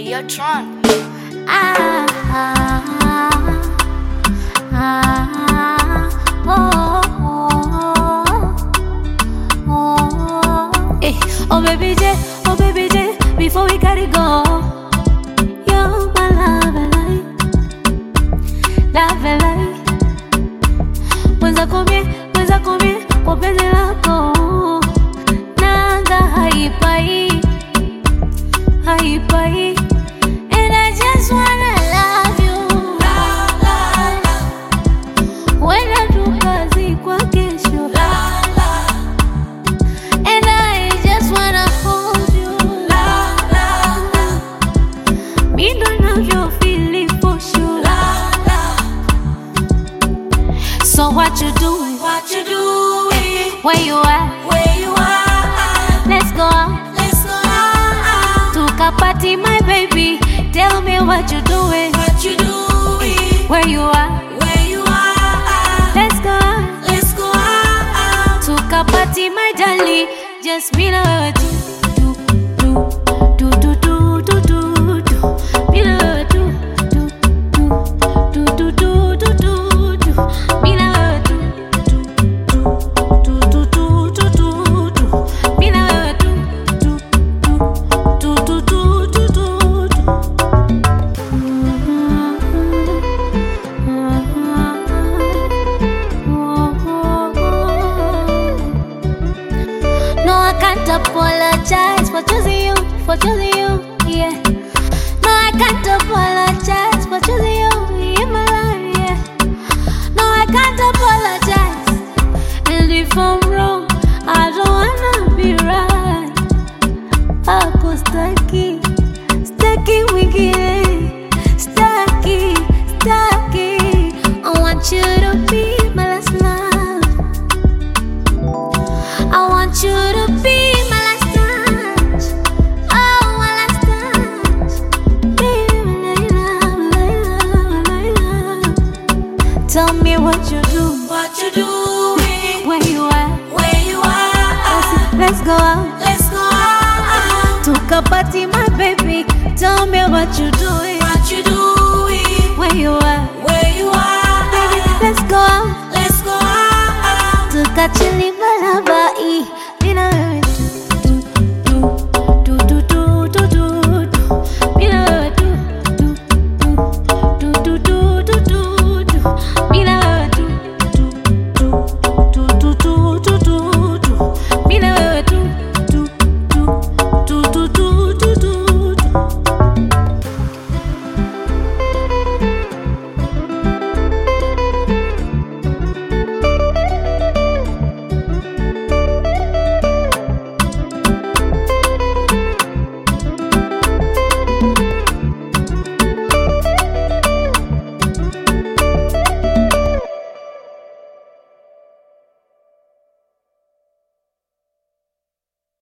You're drunk. Ah, ah, ah, oh, oh, oh. Hey, oh baby J, before we gotta go, you're my love and light. Mwenza komie, kwa penzi lako, nanga haipai. And I just wanna love you. Wenda tukazi kwa kesho. And I just wanna hold you. Me don't know your feeling for sure. So what you doing? Where you at? Let's go out. Party, my baby. Tell me what you doing. Where you are? Let's go out. To party, my darling. Just me and you. Apologize for choosing you, yeah. No, I can't apologize for choosing you in my life, yeah. No, I can't apologize. And if I'm wrong, I don't wanna be right. Ako stucky wingine, stucky. I want you to be my last love. I want you to be tell me what you do. Where you at? Let's go out. To party, my baby. Tell me what you doing. Where you at? Baby, let's go out. To catch you.